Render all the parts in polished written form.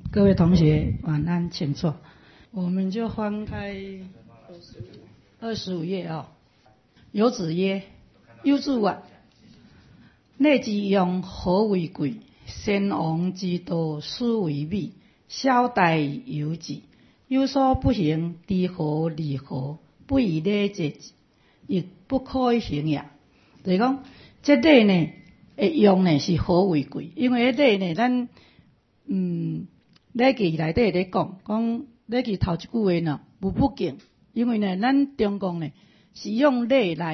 各位同学晚安，请坐。我们就翻开25页啊。有子曰：有主啊，内之用何为贵？先王之道，斯为美。小大有己，有所不行，知何离何？不以礼节，亦不可行也。就是讲，这礼呢，用呢是何为贵？因为礼呢，咱礼记内底咧讲礼记头一句话呢，无不敬。因为呢，咱中国呢是用礼来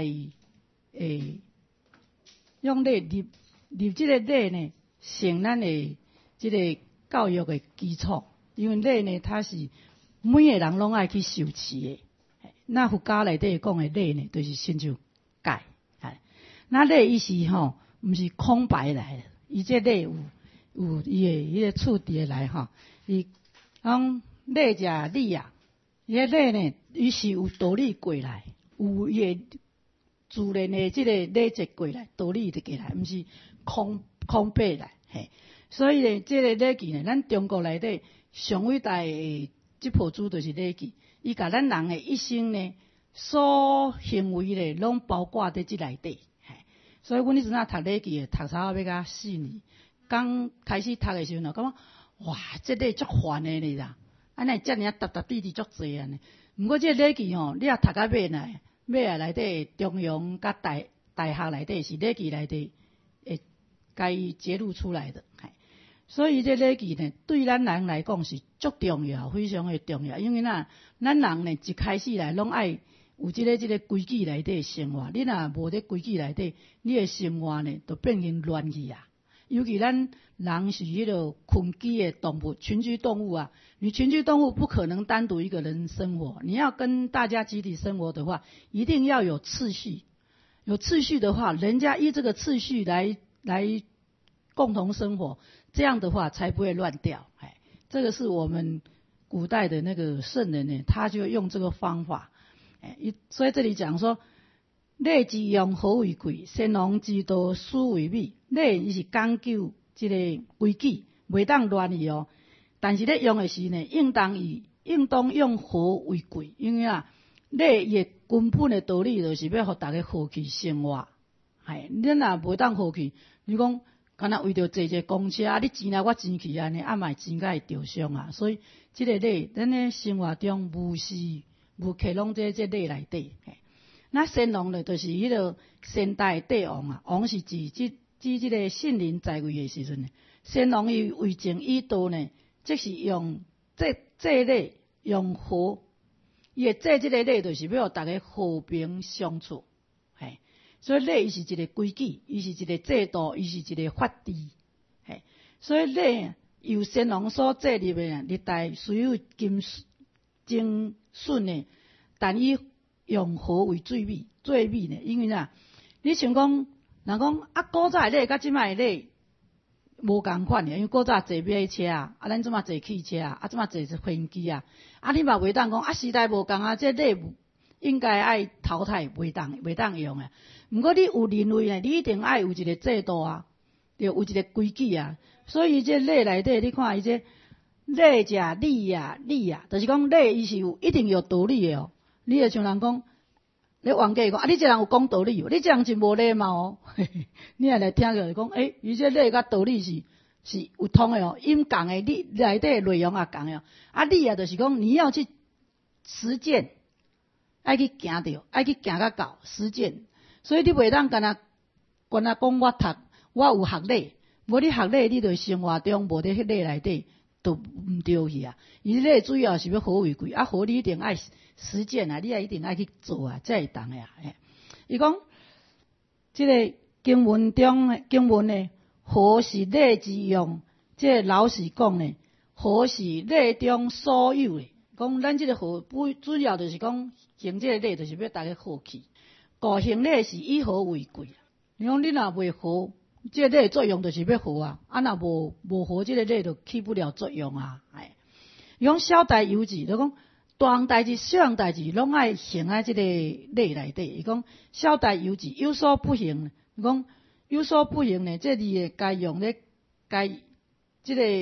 用礼立这个礼呢，成咱的这个教育的基础。因为礼呢，它是每个人拢爱去受持的。那佛家内底讲的礼呢，就是亲像戒。那礼伊是吼，毋是空白来的，伊这礼有伊的迄个处地来吼。伊讲礼者理啊，伊个礼呢，伊是有道理过来，有伊的自然的这个礼节过来，道理就过来，毋是空白来。嘿，所以呢，这个礼记呢，咱中国内底上伟大的这部书就是礼记，伊甲咱人的一生呢，所行为呢，拢包括在这内底。所以阮迄阵读礼记的，读差不多要甲4年。刚开始读的时候呢，感觉哇，这礼足烦的哩啦，安尼遮尔搭滴滴足济安尼。毋过这礼记吼，你若读到尾呢，尾啊内底中庸甲大学内底是礼记内底会该揭露出来的。所以这礼记呢，对咱人来讲是足重要，非常的重要。因为咱人呢一开始来拢爱有这个规矩内底生活，你若无这规矩内底，你的生活呢就变成乱去啊。尤其咱人是迄个群居的动物，群居动物啊，你群居动物不可能单独一个人生活，你要跟大家集体生活的话，一定要有次序。有次序的话，人家依这个次序来共同生活，这样的话才不会乱掉。这个是我们古代的那个圣人呢，他就用这个方法。所以这里讲说，礼之用何为贵？先王之道，斯为美。礼伊是讲究这个规矩，袂当乱去哦。但是咧用的时呢，应当用和为贵，因为礼伊根本的道理就是要互大家和气生活。恁若袂当和气，你讲敢若为着坐一个公车，你钱来我钱去安尼，嘛钱甲会着伤啊。所以这个礼，咱咧生活中无克拢这礼内底。那先王呢，就是迄个先代帝王啊，王是指这个信陵在位的时阵呢，先王伊为政以道呢，即是用这礼用和，伊会这个礼就是要大家和平相处。所以礼伊是一个规矩，伊是一个制度，伊是一个法治。所以礼由先王所制立的历代虽有精顺呢，但伊用和为最美呢？因为你想讲，人讲古早的礼甲即摆的礼无共款的，因为古早坐马车啊，咱即摆坐汽车啊，即摆坐飞机啊，你嘛袂当讲时代无共啊，这礼应该爱淘汰，袂当用啊。毋过你有认为呢，你一定爱有一个制度啊，就有一个规矩啊。所以这礼内底，你看伊这礼者理啊，就是讲礼伊是一定有道理的哦。你就像人讲，你冤家讲你这人有讲道理哦，你这人真无礼貌哦。你也来听着讲，伊这礼甲道理是有通的哦，因共的你内底内容也共的哦。理就是讲你要去实践，爱去行着，爱去行到到实践。所以你袂当干那讲我有学礼，无你学礼，你就生活中无伫迄礼内底都毋对去啊。伊礼主要是要和为贵，和你一定爱实践啊，你也一定爱去做啊，才会当的啊。伊讲这个经文呢，和是礼之用，这老实讲呢，和是礼中所有的。讲咱这个和主要就是讲行这个礼，就是要大家和气。故行礼是以和为贵。你讲你若袂和，这个礼作用就是要和啊。若无和，这个礼就起不了作用啊。伊讲小大有志，就讲大项代志、小项代志拢爱行在这个礼内底。伊讲小大有志，有所不行。伊讲有所不行呢，这字该用咧，该这个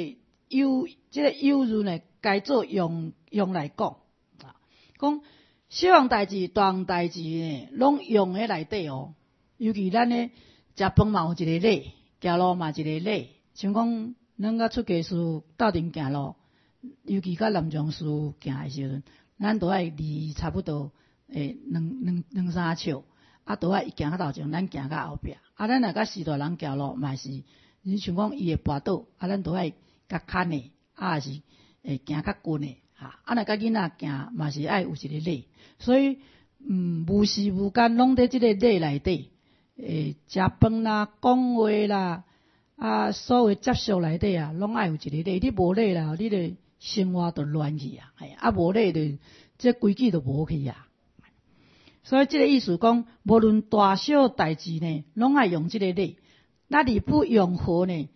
即个有字呢，该做用来讲啊，讲小项代志、大项代志呢，拢用喺内底哦。尤其咱呢食饭嘛有一个礼，行路嘛一个礼，像讲咱甲出家士斗阵行路，尤其甲南庄士行的时阵，咱都爱离差不多两三尺，啊，都爱伊行较头前，咱行较后壁。啊，咱若甲四大人行路嘛是，你像讲伊会跋倒，啊，咱都爱较牵的，啊是行较近的，啊，若甲囡仔行嘛是爱有一个礼，所以无时无间拢在即个礼内底，食饭啦、讲话啦，啊，所有接触内底啊，拢爱有一个礼。你无礼啦，你的生活就乱去啊，啊无礼就这规矩就无去啊。所以这个意思讲，无论大小代志呢，拢爱用这个礼。那你不用和呢？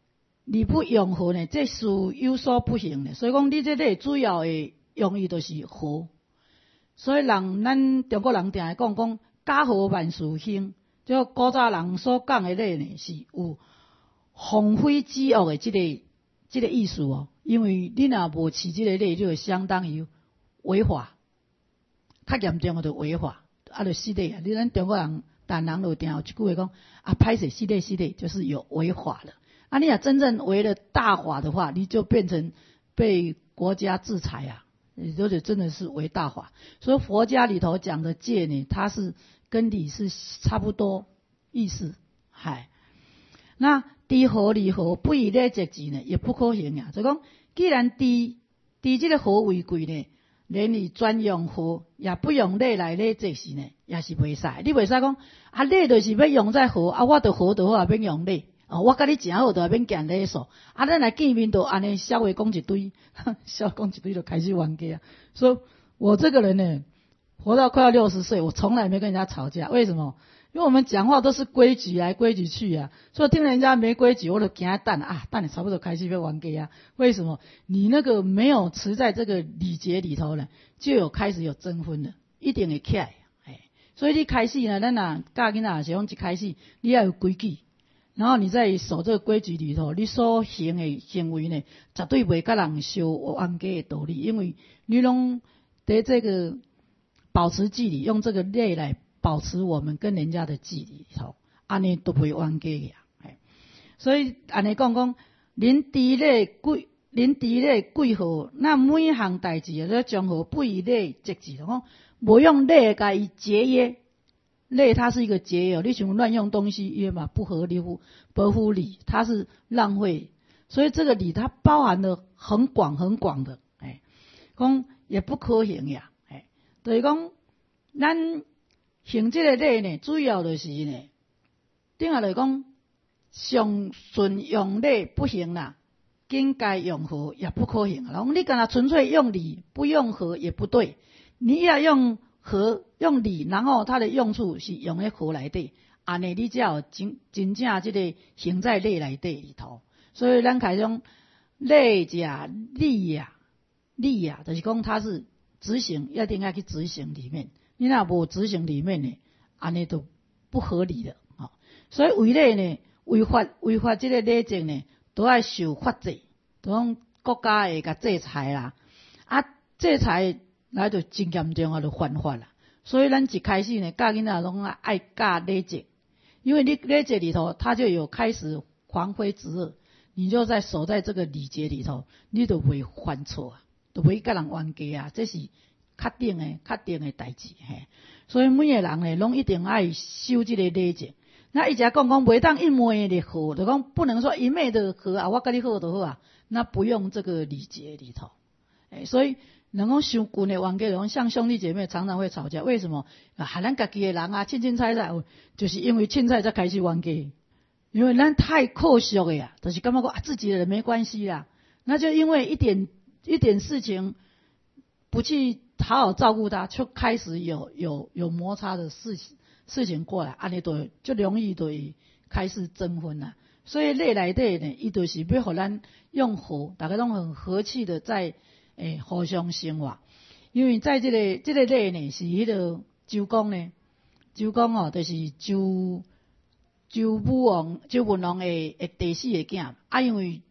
这是有所不行的。所以讲，你这个主要的用意就是和。所以咱中国人定会讲家和万事兴。就古早人所讲的礼呢，是有防非止恶的这个意思哦。因为你若无持这个礼，就相当于违法，较严重的就违法。啊，就失礼啊！咱中国人，但人就定有一句话讲啊，歹势失礼，就是有违法了。啊，你若真正违了大法的话，你就变成被国家制裁啊，也就是真的是违大法。所以佛家里头讲的戒呢，它是跟礼是差不多意思，嗨。那知和离和不以礼节之呢，也不可行啊。就讲，既然知这个和为贵呢。连你专用和也不用礼来礼节时呢，也是袂使。你袂使讲啊，礼就是要用在和啊，我着和着好啊，免用礼哦。我甲你诚好，着免行礼数啊。咱来见面就安尼消话讲一堆，消讲一堆就开始冤家啊。所以我这个人呢，活到快要60岁，我从来没跟人家吵架。为什么？因为我们讲话都是规矩来规矩去啊，所以听人家没规矩，我就惊等啊，等你差不多开始要冤家啊。为什么？你那个没有持在这个礼节里头呢，就有开始有争分了，一定会起来。所以你开始呢，咱若教囡仔是讲一开始你要有规矩，然后你在守这个规矩里头，你所行的行为呢，绝对袂甲人相冤家的道理，因为你拢在这个保持距离，用这个礼来保持我们跟人家的距离里头，安尼都袂冤家呀。所以安尼讲，恁知礼贵和，那每项代志咧将和不以礼节制，讲无用礼甲伊节约。礼它是一个节约，你像乱用东西约嘛，不合乎理，它是浪费。所以这个礼它包含了很广的，讲也不可行呀，就是讲咱行这个礼呢，主要就是呢，顶下来讲，上顺用礼不行啦，应该用和也不可行。然后你干那纯粹用礼不用和也不对，你要用和用礼，然后它的用处是用喺和内底，安尼你才有真正这个行在礼内底里头。所以咱开种礼者礼呀，就是讲它是执行，一定要去执行里面。你若无执行里面呢，安尼都不合理的啊。所以违礼呢，违法这个礼节呢，都要受法制，都讲国家会甲制裁啦。啊，制裁来就真严重啊，就犯法啦。所以咱一开始呢，教囡仔拢爱教礼节，因为你礼节里头，它就有开始防非止恶，你就在守在这个礼节里头，你就袂犯错啊，就袂甲人冤家啊，这是确定的代志嘿。所以每个人呢，拢一定爱守这个礼节。那伊只讲袂当一昧的好，就讲不能说一昧的好啊，我跟你好就好啊，那不用这个礼节里头。所以能够伤近的冤家，像兄弟姐妹常常会吵架，为什么？咱家己的人啊，凊彩，就是因为凊彩才开始冤家，因为咱太靠俗的呀，就是感觉讲自己的人没关系啦，那就因为一点事情不去好好照顾他，就开始有摩擦的事情过来，安尼就容易就开始争分啦。所以礼内底呢，伊就是要互咱用和，大家拢很和气的在互相生活。因为在这个礼呢，是迄个周公哦，就是周文王的第4个囝啊，因为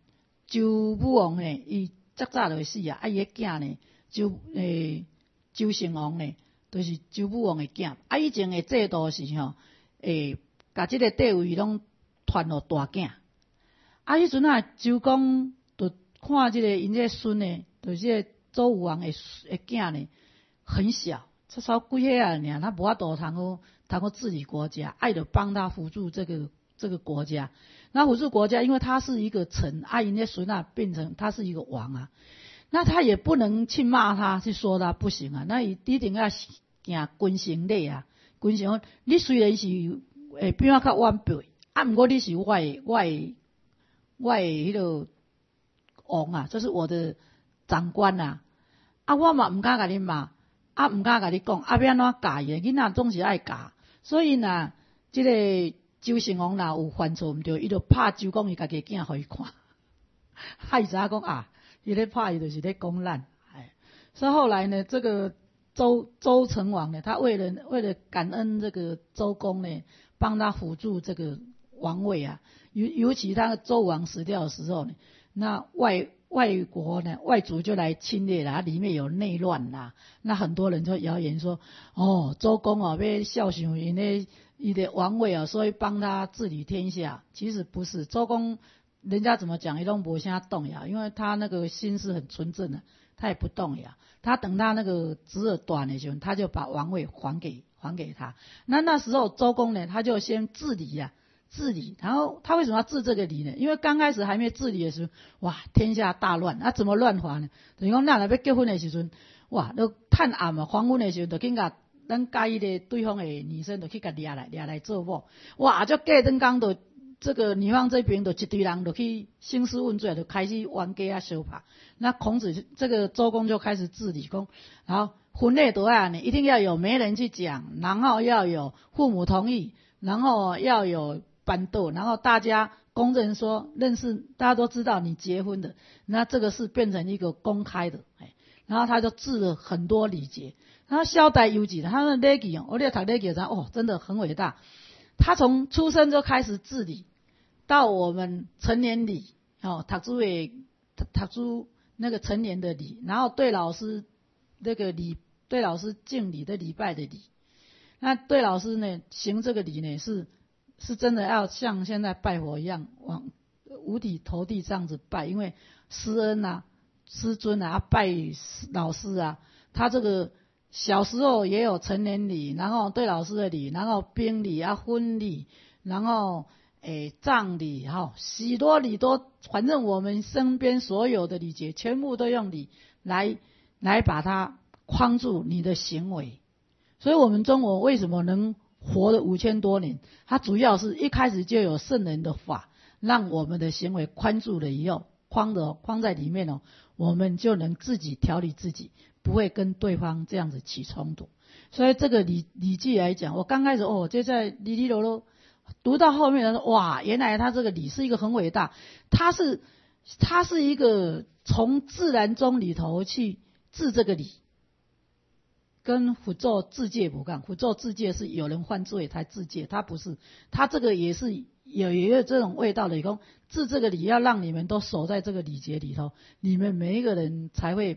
周武王呢，伊较早就会死啊，伊个囝呢，周成王呢，就是周武王的囝。以前的制度是吼，甲即个地位拢传互大囝。迄阵周公就看即个因这孙呢，就是周武王的囝呢，很小，才几岁啊尔，他无法度通好治理国家，就帮他辅助这个国家。那辅助国家，因为他是一个臣，因这孙变成他是一个王啊，那他也不能去骂他，去说他不行啊，那一定要行君臣礼啊。君臣，你虽然是比我较晚辈，毋过你是我的迄个王啊，这是我的长官啊。我嘛毋敢甲你骂，毋敢甲你讲，要安怎教伊？囡仔总是爱教，所以呐，即个周成王若有犯错毋对，伊就拍周公伊家己囝互伊看，伊知影讲伊咧拍伊就是咧讲咱。所以后来呢，这个周成王呢，他为了感恩这个周公呢，帮他辅助这个王位啊。尤其他周王死掉的时候呢，那外国呢，外族就来侵略了，里面有内乱啦。那很多人就谣言说，周公要效忠伊的王位啊，所以帮他治理天下。其实不是，周公人家怎么讲，伊都没啥动摇，因为他那个心是很纯正的，他也不动摇。他等他那个侄儿短的时候，他就把王位还给他。那时候周公呢，他就先治理，然后他为什么要治这个理呢？因为刚开始还没治理的时候，哇，天下大乱，怎么乱法呢？就是讲，咱若要结婚的时阵，哇，都探暗啊，黄昏的时候，就紧甲咱介意的对方的女生，就去甲抓来做某，哇，就过灯刚就这个女方这边就一堆人就去兴师问罪，就开始冤家相拍。那孔子这个周公就开始治理，讲，然后婚内都要呢，一定要有媒人去讲，然后要有父母同意，然后要有班斗，然后大家公认说认识，大家都知道你结婚的，那这个是变成一个公开的，然后他就治了很多礼节，然后萧代有几，他的礼仪我咧读礼仪真的很伟大，他从出生就开始治理，到我们成年礼，读书那个成年的礼，然后对老师那个礼，对老师敬礼的礼拜的礼，那对老师呢行这个礼呢是真的要像现在拜佛一样，往五体投地这样子拜，因为师恩啊、师尊啊，拜老师啊，他这个小时候也有成年礼，然后对老师的礼，然后宾礼啊、婚礼，然后葬礼许多礼都，反正我们身边所有的礼节，全部都用礼来把它框住你的行为。所以我们中国为什么能活了5000多年？它主要是一开始就有圣人的法，让我们的行为框住了以后，框在里面我们就能自己调理自己，不会跟对方这样子起冲突。所以这个礼记来讲，我刚开始就在哩啰啰读到后面说，哇，原来他这个礼是一个很伟大，他是一个从自然中里头去治这个礼。跟辅助自戒不干，辅助自戒是有人犯罪才自戒，他不是，他这个也是有这种味道的。讲治这个礼，要让你们都守在这个礼节里头，你们每一个人才会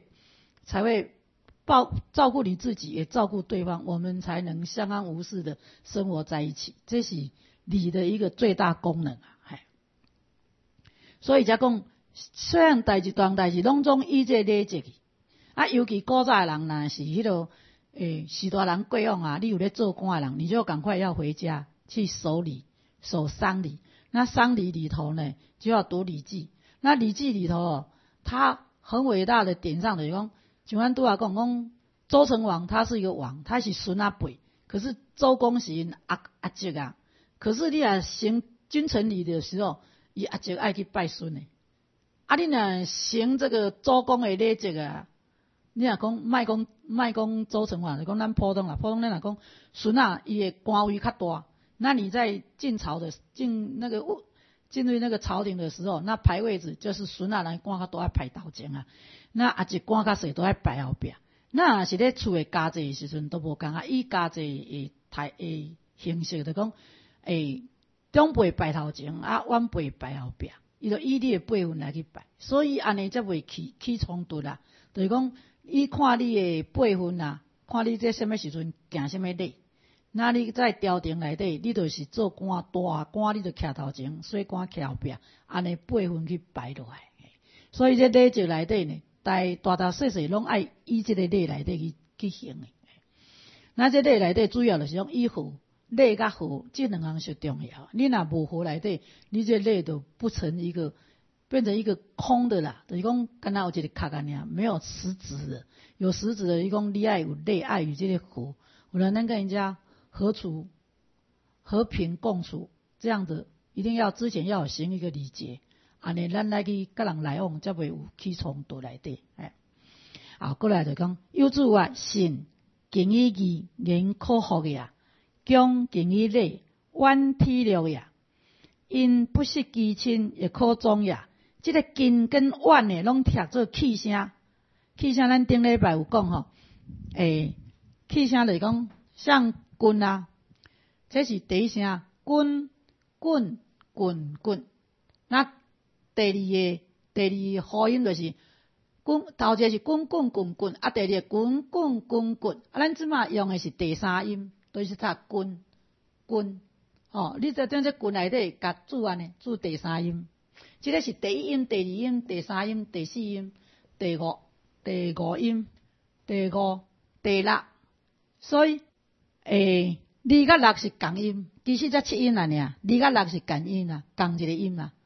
照顾你自己，也照顾对方，我们才能相安无事的生活在一起。这是礼的一个最大功能啊！所以才讲，虽然一段代志拢总依这礼节去尤其古早的人若是迄个。许多人过往啊，你有在做官的人，你就赶快要回家去守丧礼。那丧礼里头呢，就要读礼记。那礼记里头他很伟大的点上的讲，像咱拄仔讲周成王他是一个王，他是孙仔辈，可是周公是因阿叔啊。可是你行君臣礼的时候，伊阿叔爱去拜孙的。你若行这个周公的礼节啊。你若讲卖讲周成王，就讲咱普通咱若讲孙伊的官位较大，那你在进入那个朝廷的时候，那排位置就是孙人官较大要排头前啊，那阿叔官较细都要排后壁。那若是咧厝的家祭的时阵都无共以家祭的形式就讲中辈排头前晚辈排后壁。 伊就以你的辈分来去拜，所以安尼才袂起冲突啦。就是讲，伊看你的辈分啦，看你在什么时阵行什么礼，那你在朝廷内底，你就是做官大官，你就徛头前，小官徛后壁，安尼辈分去排落来。所以这礼节内底呢，大大小小拢爱以这个礼内底去行的。那这礼内底主要就是讲以和。礼甲和这两项是重要，你若无和内底，你这礼就不成一个，变成一个空的啦。就是讲，敢若有一个壳安尼，没有实质的。有实质的，伊讲你爱有礼，爱与这个和，有人能跟人家和平共处，这样的一定要之前要有行一个礼节，安尼咱来去甲人来往，才袂有起冲突内底。过来就讲，有主啊，信敬以义，言可服呀。恭敬以礼，婉体谅呀。因不识其亲，也可忠呀。这个敬跟婉呢，拢贴做气声。气声咱顶礼拜有讲吼，气声就是讲像棍啊，这是第一声，棍棍棍棍。那第二合音就是棍，头一个是棍棍棍棍，第二个棍棍棍棍。咱即马用的是第三音。就是读棍，你在这棍内底甲注安尼，注第三音，这个是第一音、第二音、第三音、第四音、第五音、第五、第六，所以二甲六是共音，其实才七音啦尔，二甲六是共音啦，共一个音啦，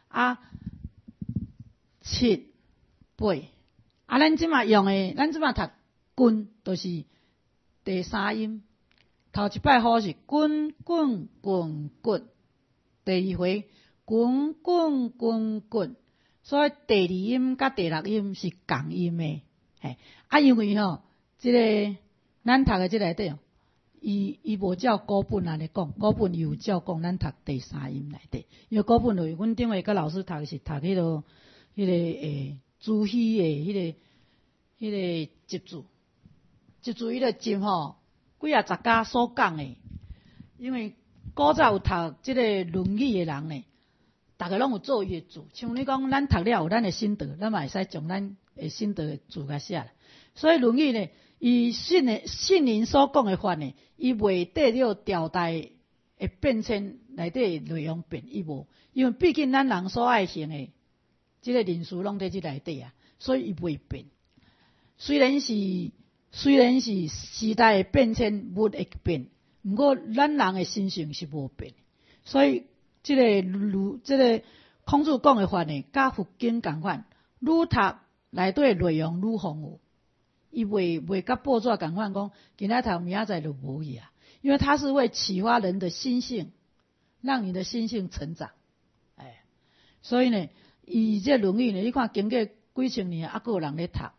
七八，咱即马用的，咱即马读棍，就是第三音。头一摆好是滚滚滚滚，第二回滚滚滚滚，所以第二音甲第六音是共音的。因为这个咱读的这内底，伊无照古本安尼讲，古本有照讲咱读第三音内底，因为古本就是阮顶下甲老师读是读迄个朱熹的迄个集注，伊个集几啊十家所讲的，因为古早有读这个《论语》的人呢，大家拢有做伊的字，像你讲，咱读了有咱的心得，咱嘛会使将咱的心得的字甲写来。所以《论语》呢，伊信人所讲的法呢，伊袂缀了朝代的变迁内底内容变，伊无，因为毕竟咱人所爱行的，这个人事拢在这内底啊，所以伊袂变。虽然是时代的变迁物会变，不过咱人的心性是无变，所以这个孔子讲的法呢，甲佛经同款，愈读内底内容愈丰富，伊袂甲报纸同款讲，今仔读明仔载就无去啊，因为它是会启发人的心性，让你的心性成长，所以呢，伊这《论语》呢，你看经过几千年，还佫有人咧读。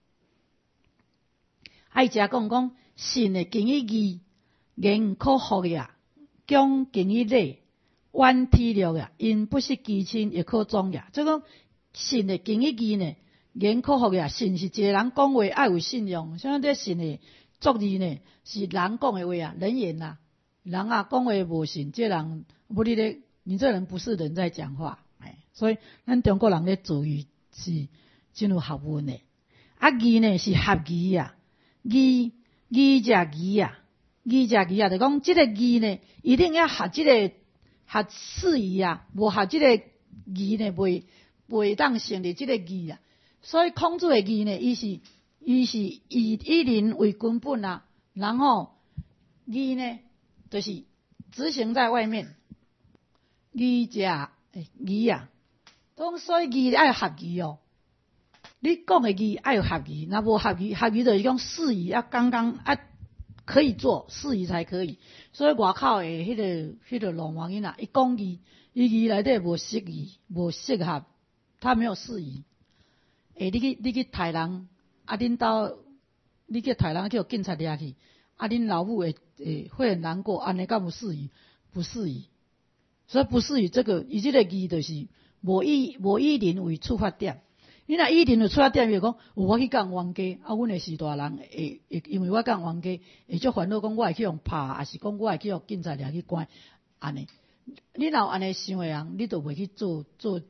伊遮讲信的敬以义，言可服呀，恭敬以礼，婉体谅呀，因不识其亲，也可忠呀。即讲信的敬以义呢，言可服呀，信是一个人讲话爱有信用，像这信的作字呢，是人讲的话啊，人言啊，人啊讲话无信，这人不你这人不是人在讲话，所以咱中国人咧注意是真有学问的。义呢是合义呀。义者义啊，就讲这个义呢，一定要合这个合事义啊，无合这个义呢，袂当成立这个义啊。所以孔子的义呢，伊是以人为根本啊，然后义呢，就是执行在外面。义者义啊，所以义爱合义哦。你讲的义爱有合义，那无合义就是讲事宜要刚刚可以做，事宜才可以。所以外口的迄个罗马人啊，伊讲义，义内底无适宜，无适合，他没有事宜。你去杀人，恁兜你去杀人，去警察抓去，恁老母会很难过，安尼敢有事宜？不适宜。所以不适宜这个，伊这个义就是无以人为出发点。你若以人为出发点，就讲我去讲冤家，阮的是大人，会因为我讲冤家，会足烦恼，讲我会去用拍，还是讲我会去用警察抓去关，安尼。你若安尼想的人，你就袂去做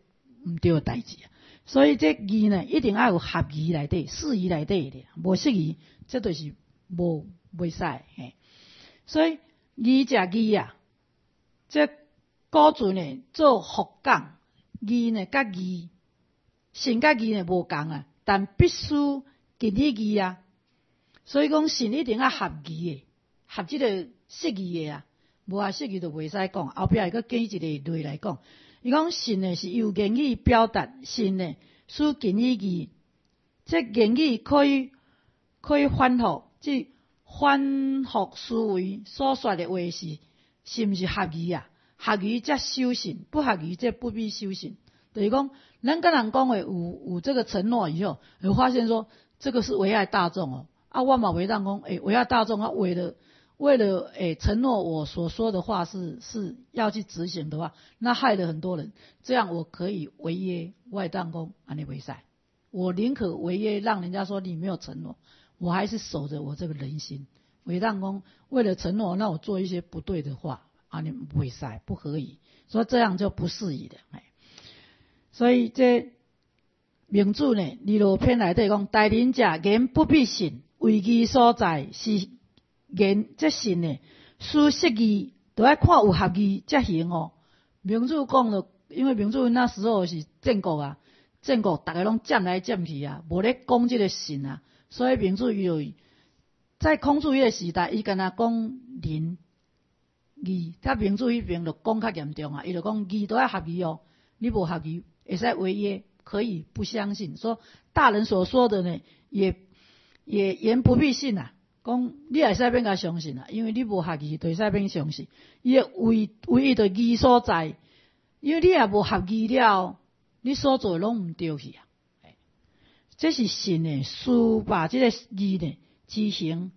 唔对的代志啊。所以这义呢，一定要有合义内底、适义内底的，无适义，这就是袂使嘿。所以义食义啊，这古阵呢做福讲，义呢甲义，信甲义呢无共啊，但必须敬礼义啊。所以讲信一定要合义的，合这个适义的啊，无合适义就袂使讲。后壁会佫举一个例来讲，伊讲信呢是由言语表达，信呢属敬礼义，这言语可以反复，即反复思维所说的话是毋是合义啊？合义则守信，不合义则不必守信。就是讲，咱跟人讲话有这个承诺以后，会发现说这个是危害大众哦。啊，我嘛袂当讲，危害大众啊，为了承诺我所说的话是要去执行的话，那害了很多人。这样我可以违约，我会当讲安尼袂使。我宁可违约，让人家说你没有承诺，我还是守着我这个人心。袂当讲为了承诺，那我做一些不对的话，安尼袂使，不可以。所以这样就不适宜的。所以这名著呢，《二路篇》内底讲，大人者言不必信，危机所在是言这信呢，属适义，都要看有合义才行哦。名著讲了，因为名著那时候是战国啊，战国大家拢占来占去啊，无咧讲这个信啊，所以名著伊在孔子迄个时代，伊敢若讲仁义，甲名著迄边就讲较严重啊，伊就讲义都要合义哦，你无合义会使违约，可以不相信。说大人所说的呢，也言不必信啊。讲你会使免甲相信啊，因为你无合义，就会使免相信。伊唯一的义所在，因为你也无合义了，你所做拢毋对去啊。这是信呢，需把这个义呢执行，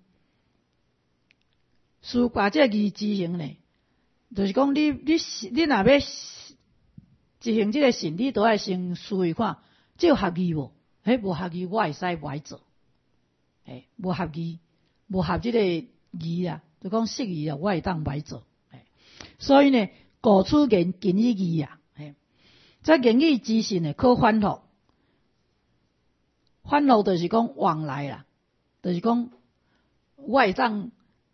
需把这个义执行呢，就是讲你若要执行这个信，你都要先思维看，这有合义无？无合义，我会使歪做。无合义，无合这个义啊，就讲适义啊，我会当歪做。所以呢，古处言敬礼义啊，这言语之信呢，可反复。反复就是讲往来啦，就是讲我会当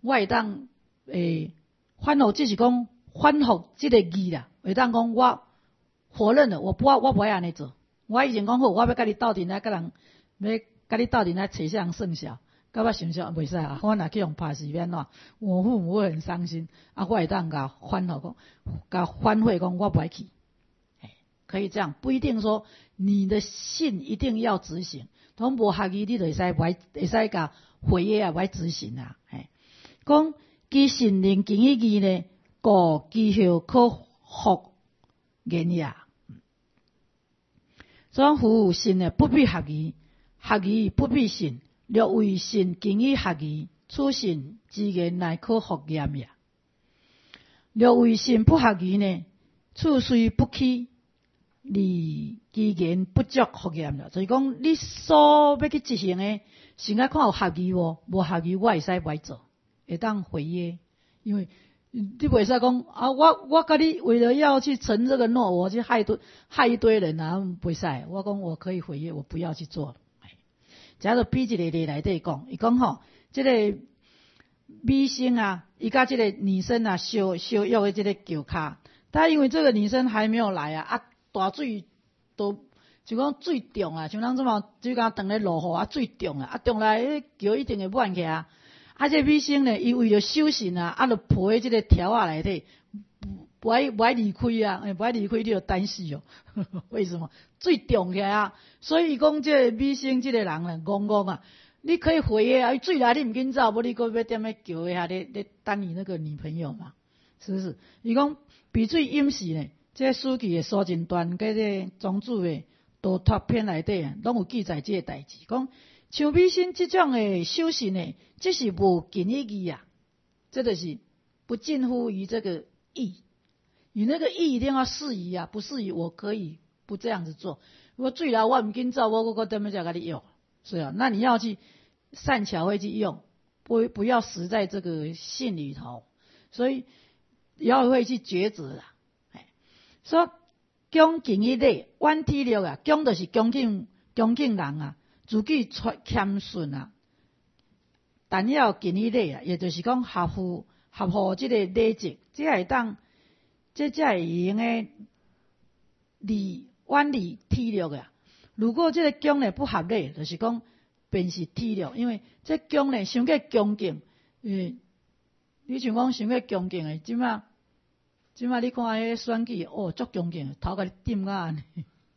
反复，只是讲反复这个义啦，会当讲我否认了，我不会安尼做。我以前讲好，我要甲你斗阵来，甲人要甲你斗阵来找相算数，甲我想想袂使啊！我若去用拍死免喏，我父母会很伤心啊！我会当甲反复讲，甲反悔讲，我不会去。可以这样，不一定说你的信一定要执行，同无合义，你就会使甲毁约啊，袂执行啊。讲其信令敬义义呢，故其后可复言也。所以夫信呢，不必合义，合义不必信。若为信敬以合义，此信之言乃可复言也。若为信不合义呢，此虽不起，你其言不足复言了。就是讲你所要去执行的，先要看有合义无，无合义我会使歪做，会当毁约。因为你袂使讲啊，我甲你为了要去承这个诺，我去害一堆人啊，袂使。我讲我可以毁约，我不要去做了。假如比一个例内底讲，伊讲吼，这个美星啊，伊甲这个女生啊，相约的这个桥卡，但因为这个女生还没有来啊，大水都就讲水重啊，像咱这么就讲等咧落雨啊，水重啊，重来迄桥一定会满起啊。这美星呢，伊为了守信啊，就抱喺这个条啊内底，不爱离开啊，不爱离开你就担死哦。为什么？最重起来啊！所以讲这个美星这个人呢，戆戆啊，你可以回约啊，水来你唔紧走，无你搁要踮咧桥下咧等你那个女朋友嘛？是不是？伊讲比水淹死呢，这书记的苏锦端跟这庄主的道托篇内底啊，拢有记载这个代志，讲像美星这种的守信呢，这是无敬义义啊，这就是不近乎于这个义。你那个义一定要适宜啊，不适宜我可以不这样子做。如果水来我唔紧走，我踮咧遮甲你用，是啊，那你要去善巧会去用，不要死在这个信里头，所以要会去抉择啦。说恭敬于礼，远体力啊，恭就是恭敬人啊，自己谦顺啊，但要敬于礼啊，也就是讲合乎这个礼节，这会当，这才会用诶远离体力啊。如果这个恭呢不合理，就是讲便是体力，因为这恭呢伤过恭敬，你像讲伤过恭敬诶，即马你看迄选举哦，足恭敬，头甲你点啊安尼，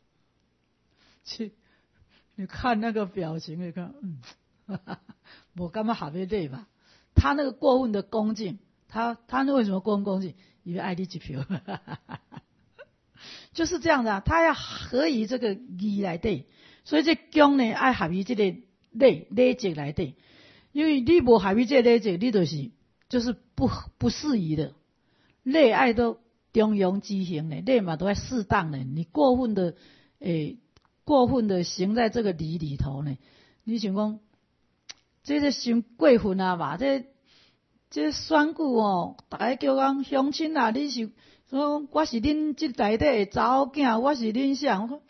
你看那个表情，你看，我感觉合理吧？他那个过分的恭敬，他为什么过分恭敬？因为爱你一票，就是这样的啊，他要合于这个义内底，所以这恭呢爱合于这个礼节内底，因为你无合于这个礼节，你就是不适宜的。礼爱都中庸之行呢，礼嘛都要适当的。你过分的行在这个礼里头呢，你想讲，这是伤过分啊吧？这选举哦，大家叫讲乡亲啊，你是说我是恁这内底的查某囝，我是恁啥？我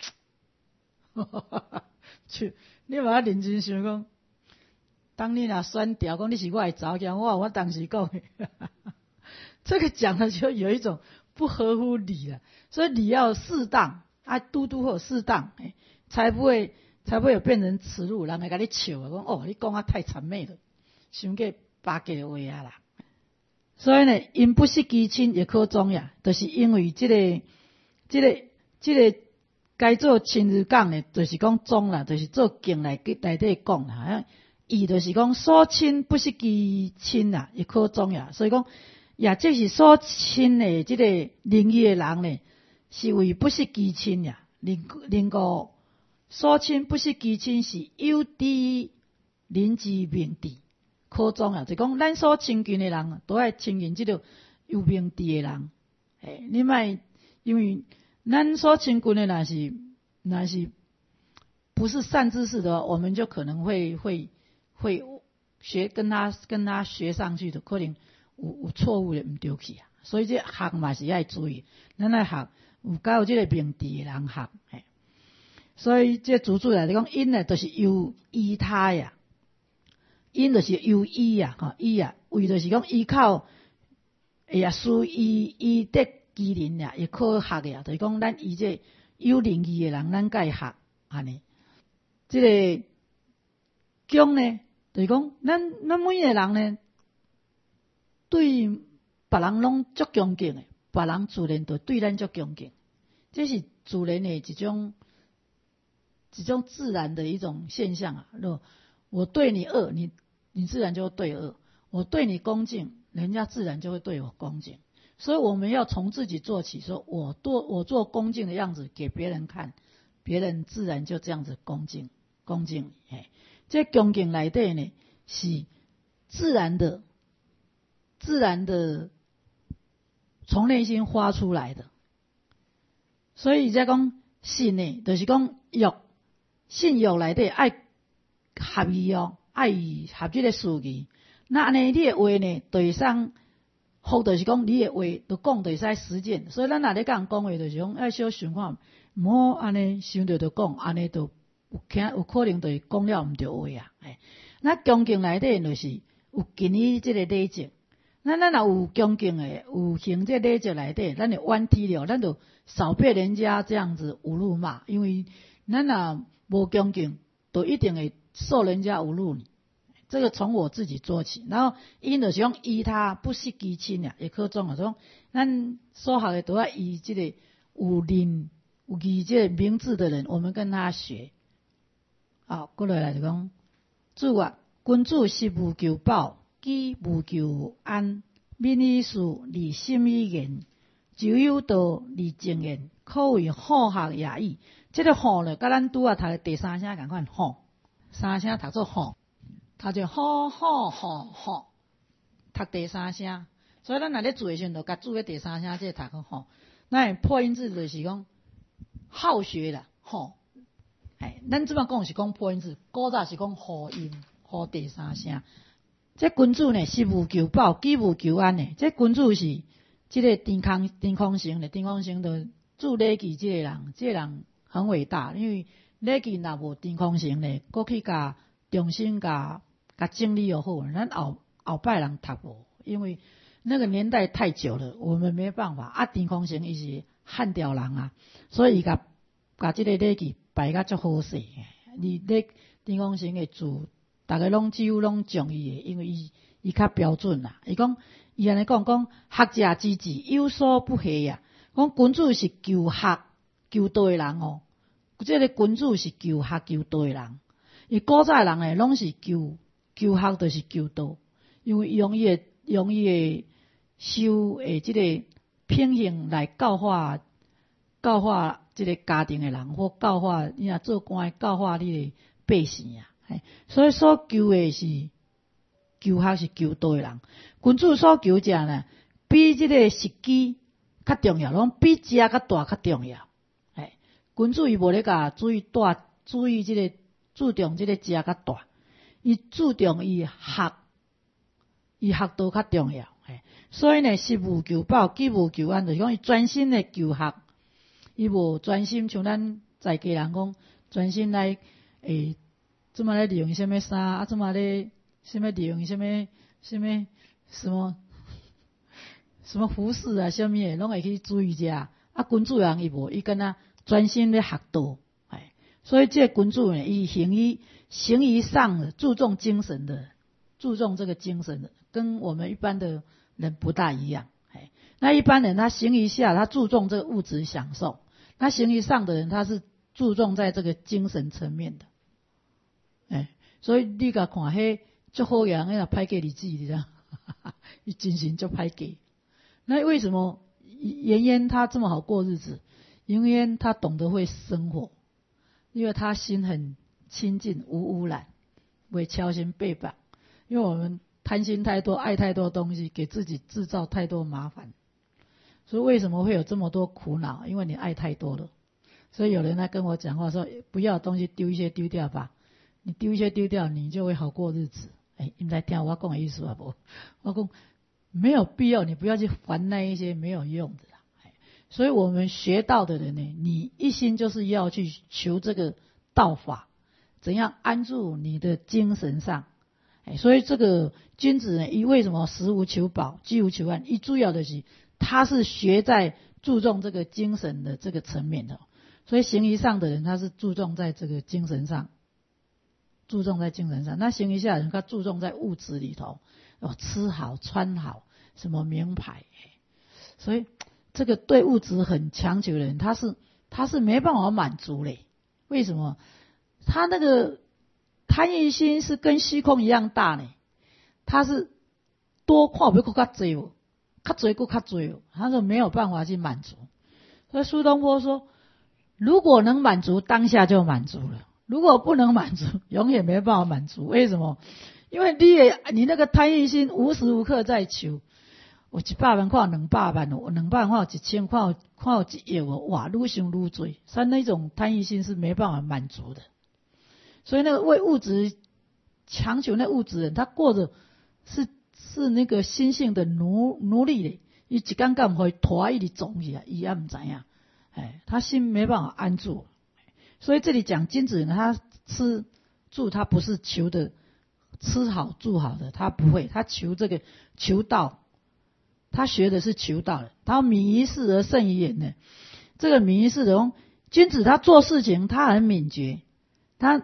讲，你嘛要认真想讲，当你若选调讲你是我的查某囝，我当时讲的。这个讲的就有一种不合乎理了，所以理要适当啊，嘟或适当，才不会有变成耻辱，人会甲你笑啊，讲哦，你讲啊太谄媚了，伤过巴结的话啊啦。所以呢，因不识其亲也可忠呀，就是因为这个该做亲自讲呢，就是讲忠啦，就是做敬内底讲啦，伊就是讲所亲不识其亲啦，也可忠呀，所以讲。也这是所亲的这个灵异的人呢，是为不识其亲呀。另个所亲不识其亲是有知人之明智，可忠啊。就讲咱所亲近的人，都爱亲近这个有明智的人。你莫因为咱所亲近的若是不是善知识的话，我们就可能会学跟他学上去的，可能。有错误的唔对去啊，所以这学嘛是要注意，咱来学有这个明智的人学，所以这主来讲，因呢就是有依他呀，因就是有依呀，依呀，为就是讲依靠，也属依得基人呀，也可学呀，就是讲咱依这有灵义的人，咱该学安尼。这个讲呢，就是讲咱每个人呢。对别人拢足恭敬的，别人自然就对咱足恭敬，这是自然的一种自然的一种现象啊。我对你恶，你自然就会对恶；我对你恭敬，人家自然就会对我恭敬。所以我们要从自己做起，说我做恭敬的样子给别人看，别人自然就这样子恭敬。这恭敬内底呢是自然的从内心发出来的，所以才讲信呢，就是讲信欲内底爱合意哦，爱合这个事义。那安尼你的话呢，就会上好，就是讲你的话就讲就会使实践。所以咱若咧甲人讲话，就是讲爱小想看，毋好安尼想着就讲，安尼就有可能就会讲了毋对话啊。那恭敬内底就是有敬意这个礼节。咱若有恭敬的，有行这礼节内底，咱就远体了，咱就少被人家这样子侮辱骂，因为咱若无恭敬，就一定会受人家侮辱你。这个从我自己做起，然后因就是讲依他不识其亲呀，也可种啊，说咱所学的都要依这个有义这个明智的人，我们跟他学。好，过来就讲，主啊，君主实无求报。己无求安，民以事，立心以言，就有道，立正言，可谓好学也矣。这个好呢，甲咱拄啊读的第三声共款好，三声读作好，读就好，读第三声。所以咱若咧做的时阵，就甲做个第三声，这读个好。那破音字就是讲好学啦，好。咱即摆讲是讲破音字，古早是讲好音，好第三声。这君主呢，实无求报，己无求安呢。这君主是这个天空星的，天空星住礼记这个人很伟大，因为礼记若无陈空成咧，过去甲重新甲整理就好，咱后摆人读无，因为那个年代太久了，我们没办法。啊，陈空成伊是汉朝人啊，所以伊甲这个礼记摆甲足好势。你陈空成的字，大家拢几乎拢中意的，因为伊较标准啦。伊讲伊安尼讲学者之志有所不暇呀。讲君主是求学求道的人哦，这个君主是求学求道的人。伊古早人咧拢是求学，就是求道，因为用伊的修诶这个品性来教化这个家庭的人，或教化你若做官教化你的百姓啊。所以所求的是求学是求道的人，君主所求者呢，比这个实机较重要，拢比食较大较重要。君主伊无咧甲注意这个注重这个食较大，伊注重伊学道较重要。所以呢，实无求报，己无求安，就是讲伊专心的求学，伊无专心像咱在家人讲，专心来怎么来利用什么衫啊？怎么咧什么利用什么服饰啊？什么的拢会去注意一下。啊，君主人伊无，伊敢若专心咧学道。所以这个君主呢，伊行仪上的注重精神的，注重这个精神的，跟我们一般的人不大一样。那一般人他行仪下，他注重这个物质享受；那行仪上的人，他是注重在这个精神层面的。所以你甲看迄足好样，那歹过日子，你知道？伊精神足歹过。那为什么颜渊他这么好过日子？颜渊他懂得会生活，因为他心很清净无污染，袂操心背叛。因为我们贪心太多，爱太多东西，给自己制造太多麻烦。所以为什么会有这么多苦恼？因为你爱太多了。所以有人来跟我讲话说，不要的东西丢一些丢掉吧。你丢一些丢掉，你就会好过日子。你们来听我讲的意思啊？不，我讲没有必要，你不要去烦那一些没有用的啦。所以我们学道的人呢，你一心就是要去求这个道法，怎样安住你的精神上。所以这个君子呢，伊为什么食无求饱，饥无求安？伊主要的是他是学在注重这个精神的这个层面的。所以行仪上的人，他是注重在这个精神上。那行仪下的人，他注重在物质里头，吃好穿好，什么名牌。所以这个对物质很强求的人，他是没办法满足嘞。为什么？他那个贪欲心是跟虚空一样大呢？他是多看不较多哦，较多够较多哦，他说没有办法去满足。所以苏东坡说，如果能满足，当下就满足了。如果不能满足，永远没办法满足。为什么？因为你那个贪欲心无时无刻在求。有100万看有200万，有200万看有1000，看有1亿哦，哇，愈想愈多。所以那种贪欲心是没办法满足的。所以那个为物质强求那物质人，他过着是那个心性的奴隶的。伊一竿竿会拖一直总去啊，伊也唔知影。他心没办法安住。所以这里讲君子呢，他吃住他不是求的吃好住好的，他不会，他求这个求道，他学的是求道的。他敏于事而慎于言呢，这个敏于事的君子，他做事情他很敏捷，他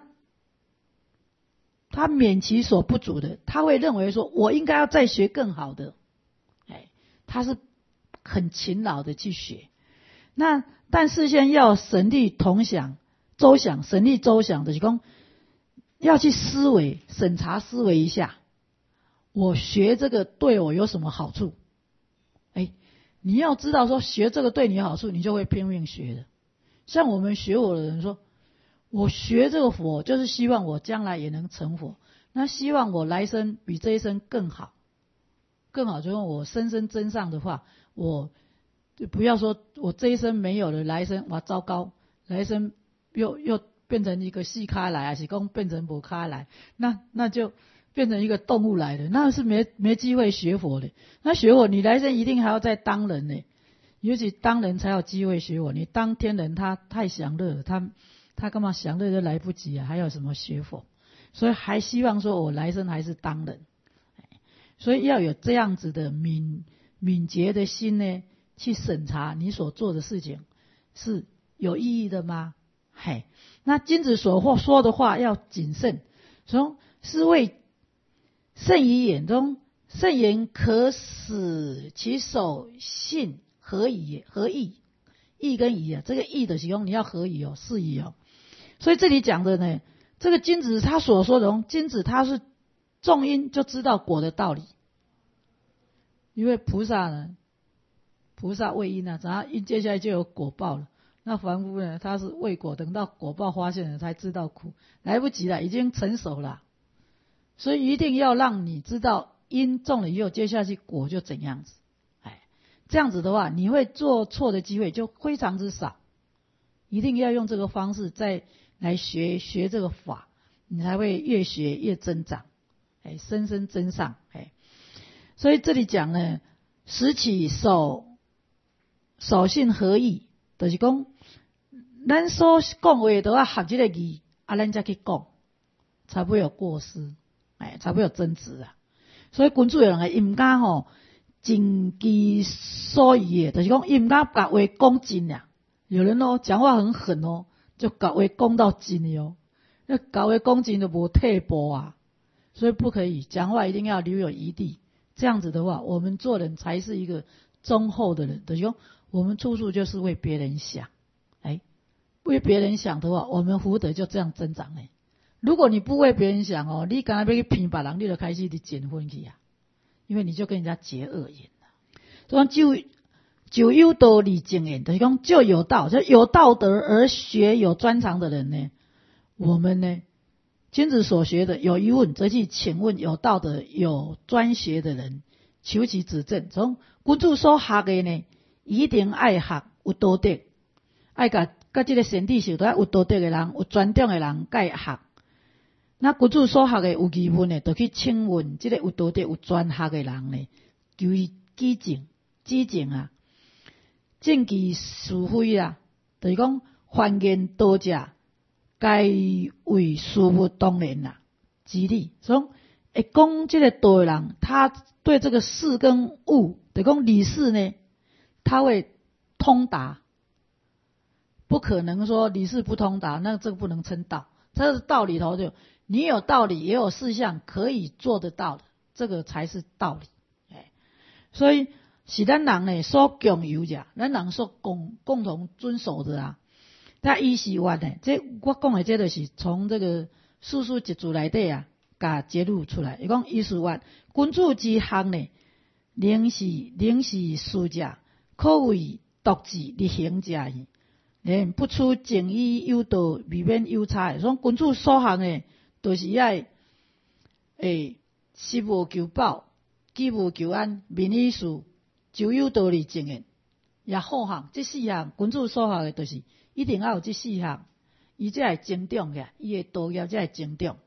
免其所不足的，他会认为说我应该要再学更好的。他是很勤劳的去学。那但事先要神力同享周详，神力周详的就是说要去思维审查思维一下，我学这个对我有什么好处。你要知道说学这个对你有好处，你就会拼命学的。像我们学佛的人说，我学这个佛就是希望我将来也能成佛，那希望我来生比这一生更好，就是我生真上的话，我不要说我这一生没有了，来生哇糟糕，来生又变成一个细咖来，还是讲变成无咖来，那就变成一个动物来的，那是没机会学佛的。那学佛你来生一定还要再当人呢， 尤其当人才有机会学佛，你当天人他太享乐了，他干嘛享乐就来不及啊，还有什么学佛？所以还希望说我来生还是当人，所以要有这样子的敏捷的心呢，去审查你所做的事情是有意义的吗？那君子所说的话要谨慎，从是谓慎于言中，慎言可使其守信何以何义？义跟义啊，这个义的形容你要何以哦，是以哦。所以这里讲的呢，这个君子他所说的君子他是种因就知道果的道理，因为菩萨呢，菩萨为因啊，然后因接下来就有果报了。那凡夫呢，他是为果，等到果报发现了才知道苦，来不及了，已经成熟了。所以一定要让你知道因种了以后，接下去果就怎样子。这样子的话，你会做错的机会就非常之少。一定要用这个方式再来学这个法，你才会越学越增长，深深增上。所以这里讲呢，使其守信合意，就是讲咱所讲话都要合这个义，咱才去讲，才不会有过失，才不会有争执啊。所以君主有人伊唔敢尽其所以的，就是讲伊唔敢把话讲尽啦。有人讲话很狠就把话讲到尽了那把话讲尽就无退步啊。所以不可以讲话，一定要留有余地。这样子的话，我们做人才是一个忠厚的人。就是说，我们处处就是为别人想，为别人想的话，我们福德就这样增长嘞。如果你不为别人想你刚才要去骗别人，你就开始去结婚去啊，因为你就跟人家结恶缘了。所以就有道理经验，就是讲就有道，就有道德而学有专长的人呢，我们呢，君子所学的有疑问，则去请问有道德有专学的人，求其指正。从君主所学的呢，一定爱学有道德，爱甲这个先知是都要有道德的人，有专长的人该学。那君主所学的有疑问呢，就去请问这个有道德有专学的人呢，求伊指正啊。正其是非啊，就是讲犯言道者，该为事物当然啦，之理。所以会讲这个道的人，他对这个事跟物，就是讲理事呢，他会通达。不可能说理事不通达，那这个不能称道。这个道里头就你有道理，也有事项可以做得到的，这个才是道理。所以是咱人呢所共有者，咱人所共同遵守的啊。那依是话呢，这我讲的这就是从这个四书一注内底啊，甲揭露出来。伊讲依是话，君主之行呢，宁是事者，可为独自立行者矣。不出正义有道，未免有差。所以君主所行的，就是要实无求报，己无求安，民以事，就有道理正言，也好行。这四项君主所学的，就是一定要有这四项，伊才会增长嘅，伊的道业才会增长。